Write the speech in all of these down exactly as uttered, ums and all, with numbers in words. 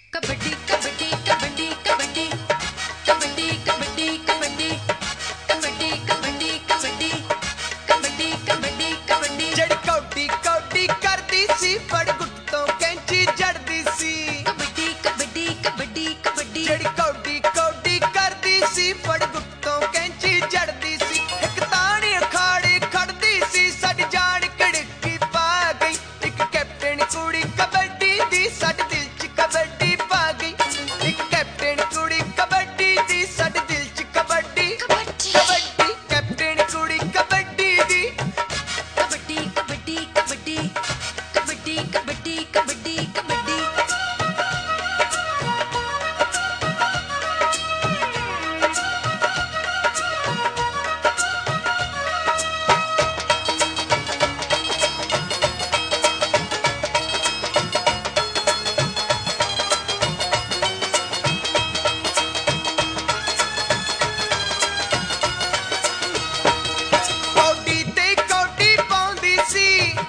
कबड्डी कबड्डी कबड्डी कबड्डी कबड्डी कबड्डी कबड्डी कबड्डी कबड्डी कबड्डी कबड्डी कबड्डी कबड्डी जड़ कौडी कौडी करदी सी फड़ गुट्टों कैंची जड़दी सी कबड्डी कबड्डी कबड्डी कबड्डी जड़ कौडी कौडी करदी सी फड़ गुट्टों कैंची जड़दी सी एक ताणी अखाड़े खड़दी सी साडी जान कड़की पा गई एक कैप्टन कुड़ी कबड्डी दी साडे दिल च कबड्डी पा गई एक कैप्टन कुड़ी कबड्डी दी साडे दिल च कबड्डी कबड्डी कैप्टन कुड़ी कबड्डी दी कबड्डी कबड्डी कबड्डी कबड्डी कबड्डी कबड्डी कबड्डी कौडी ते कौडी पाउंदी सी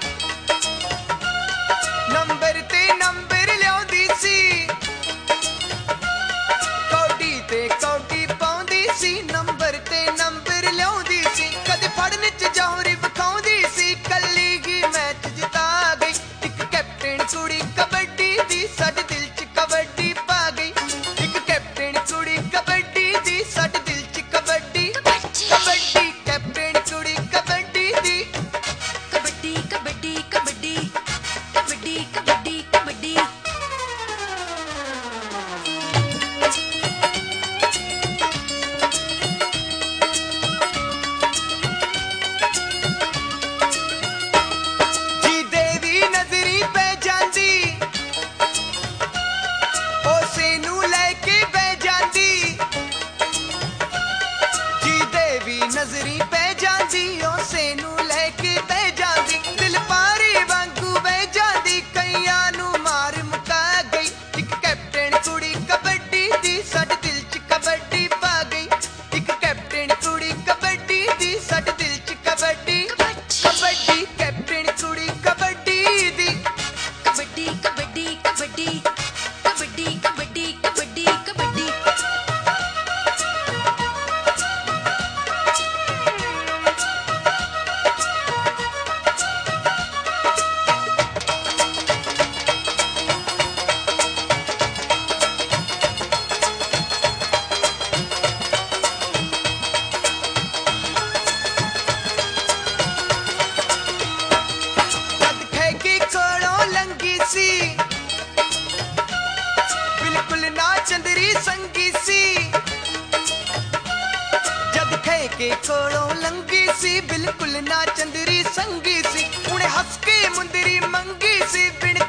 नंबर ते नंबर लियाउंदी सी कौडी ते कौडी पाउंदी सी नंबर ते नंबर लियाउंदी सी कदे फड़न च जौहरी विखाउंदी सी कल्ली ही मैच जिता गई एक कैप्टन कुड़ी कबड्डी दी साडे दिल च कबड्डी पा गई एक कैप्टन कुड़ी कबड्डी दी साडे दिल च कबड्डी कबड्डी कैप्टन कुड़ी कबड्डी दी कबड्डी कबड्डी कबड्डी कबड्डी कबड्डी कबड्डी जी देवी नजरी पै जांदी उसे नू लेके बह जांदी जी देवी नजरी पै जांदी उसे नू लेके बह जांदी दिल पारी वांगू बह जांदी कईयां नू मार मुका गई एक कैप्टन कुड़ी कबड्डी दी साडे दिल च कबड्डी पा गई एक कैप्टन कुड़ी कबड्डी दी साडे दिल च कबड्डी कबड्डी कैप्टन कुड़ी कबड्डी दी कबड्डी कबड्डी कबड्डी कबड्डी कबड्डी कबड्डी कबड्डी जद खैगी कोलों लंगी सी बिल्कुल ना चंदरी संगी सी जद खैगे कोलों लंगी सी बिल्कुल ना चंदरी संगी सी उन्हें हंस के मुंदरी मंगी सी बिन